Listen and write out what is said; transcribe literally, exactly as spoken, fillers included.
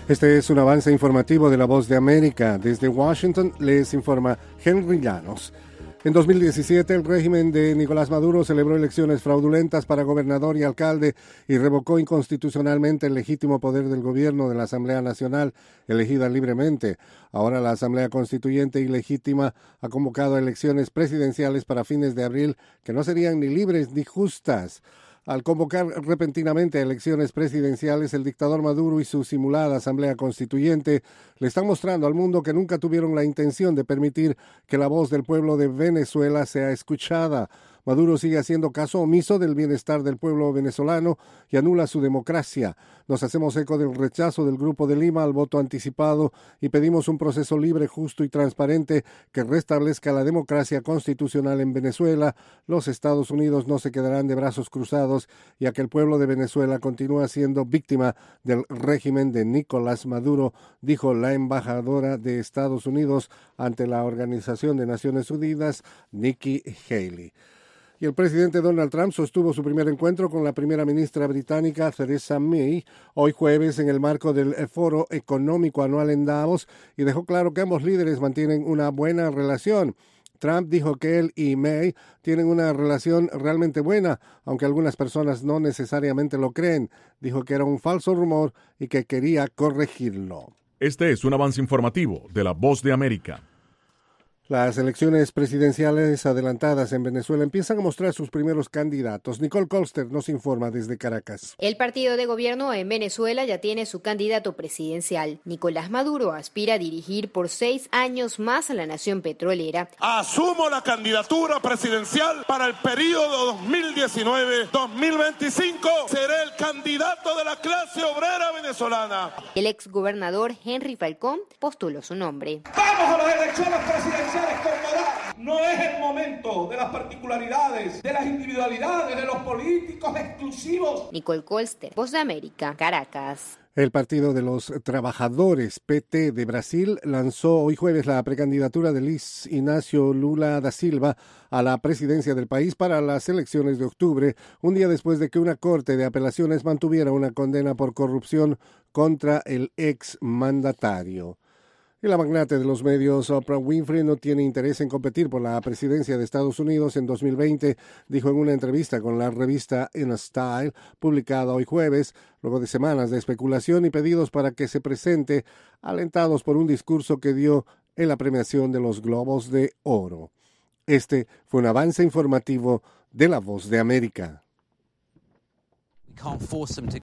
Este es un avance informativo de La Voz de América. Desde Washington les informa Henry Llanos. En dos mil diecisiete, el régimen de Nicolás Maduro celebró elecciones fraudulentas para gobernador y alcalde y revocó inconstitucionalmente el legítimo poder del gobierno de la Asamblea Nacional, elegida libremente. Ahora la Asamblea Constituyente ilegítima ha convocado elecciones presidenciales para fines de abril que no serían ni libres ni justas. Al convocar repentinamente elecciones presidenciales, el dictador Maduro y su simulada Asamblea Constituyente le están mostrando al mundo que nunca tuvieron la intención de permitir que la voz del pueblo de Venezuela sea escuchada. Maduro sigue haciendo caso omiso del bienestar del pueblo venezolano y anula su democracia. Nos hacemos eco del rechazo del Grupo de Lima al voto anticipado y pedimos un proceso libre, justo y transparente que restablezca la democracia constitucional en Venezuela. Los Estados Unidos no se quedarán de brazos cruzados, ya que el pueblo de Venezuela continúa siendo víctima del régimen de Nicolás Maduro, dijo la embajadora de Estados Unidos ante la Organización de Naciones Unidas, Nikki Haley. Y el presidente Donald Trump sostuvo su primer encuentro con la primera ministra británica Theresa May hoy jueves en el marco del Foro Económico Anual en Davos y dejó claro que ambos líderes mantienen una buena relación. Trump dijo que él y May tienen una relación realmente buena, aunque algunas personas no necesariamente lo creen. Dijo que era un falso rumor y que quería corregirlo. Este es un avance informativo de La Voz de América. Las elecciones presidenciales adelantadas en Venezuela empiezan a mostrar sus primeros candidatos. Nicole Colster nos informa desde Caracas. El partido de gobierno en Venezuela ya tiene su candidato presidencial. Nicolás Maduro aspira a dirigir por seis años más a la nación petrolera. Asumo la candidatura presidencial para el periodo dos mil diecinueve a dos mil veinticinco. Seré el candidato de la clase obrera venezolana. El exgobernador Henry Falcón postuló su nombre. ¡Vamos a las elecciones presidenciales! No es el momento de las particularidades, de las individualidades, de los políticos exclusivos. Nicole Colster, Voz de América, Caracas. El Partido de los Trabajadores, P T de Brasil, lanzó hoy jueves la precandidatura de Luiz Inácio Lula da Silva a la presidencia del país para las elecciones de octubre, un día después de que una corte de apelaciones mantuviera una condena por corrupción contra el exmandatario. Y la magnate de los medios, Oprah Winfrey, no tiene interés en competir por la presidencia de Estados Unidos en dos mil veinte, dijo en una entrevista con la revista In Style, publicada hoy jueves, luego de semanas de especulación y pedidos para que se presente, alentados por un discurso que dio en la premiación de los Globos de Oro. Este fue un avance informativo de La Voz de América.